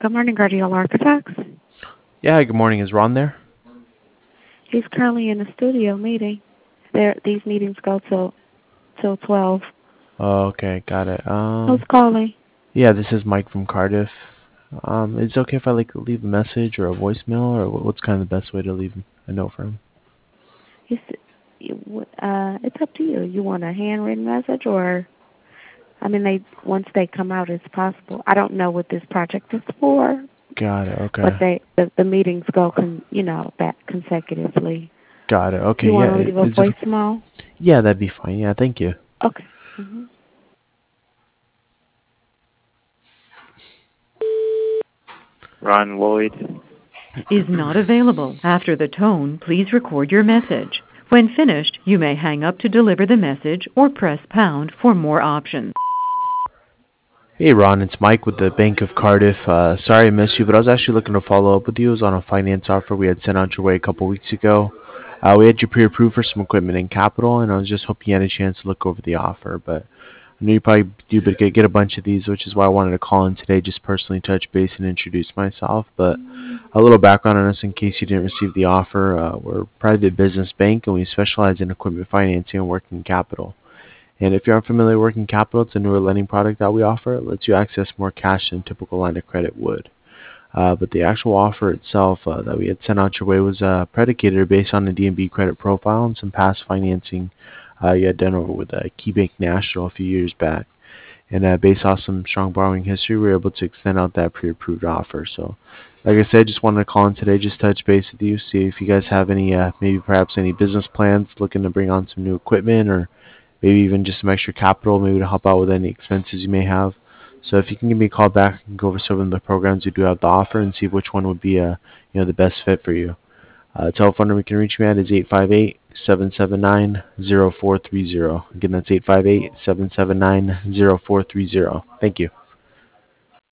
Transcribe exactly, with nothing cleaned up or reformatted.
Good morning, Guardian Architects. Yeah, good morning. Is Ron there? He's currently in the studio meeting. There, these meetings go till till twelve. Oh, okay, got it. Who's Um, calling? yeah, this is Mike from Cardiff. Um, is it okay if I like leave a message or a voicemail, or wh- what's kind of the best way to leave a note for him? He's, you- uh, it's up to you. You want a handwritten message, or I mean, they once they come out, it's possible. I don't know what this project is for, Got it. but Okay. they the, the meetings go, con, you know, back consecutively. Got it. You Okay. want Yeah. to i- leave a Is it? voicemail? Yeah, that'd be fine. Yeah. Thank you. Okay. hmm Ron Lloyd. Is not available. After the tone, please record your message. When finished, you may hang up to deliver the message or press pound for more options. Hey, Ron. It's Mike with the Bank of Cardiff. Uh, sorry I missed you, but I was actually looking to follow up with you. It was on a finance offer we had sent out your way a couple weeks ago. Uh, we had you pre-approved for some equipment and capital, and I was just hoping you had a chance to look over the offer, but I know you probably do but get, get a bunch of these, which is why I wanted to call in today, just personally touch base and introduce myself. But a little background on us in case you didn't receive the offer. Uh, we're a private business bank, and we specialize in equipment financing and working capital. And if you're unfamiliar with working capital, it's a newer lending product that we offer. It lets you access more cash than a typical line of credit would. Uh, but the actual offer itself uh, that we had sent out your way was uh, predicated or based on the D N B credit profile and some past financing uh, you had done over with uh, KeyBank National a few years back. And uh, based off some strong borrowing history, we were able to extend out that pre-approved offer. So, like I said, just wanted to call in today, just touch base with you, see if you guys have any, uh, maybe perhaps any business plans, looking to bring on some new equipment, or maybe even just some extra capital, maybe to help out with any expenses you may have. So if you can give me a call back, I can go over some of the programs we do have to offer and see which one would be, uh, you know, the best fit for you. Uh, telephone number you can reach me at is eight five eight, seven seven nine, zero four three zero. Again, that's eight five eight, seven seven nine, zero four three zero. Thank you.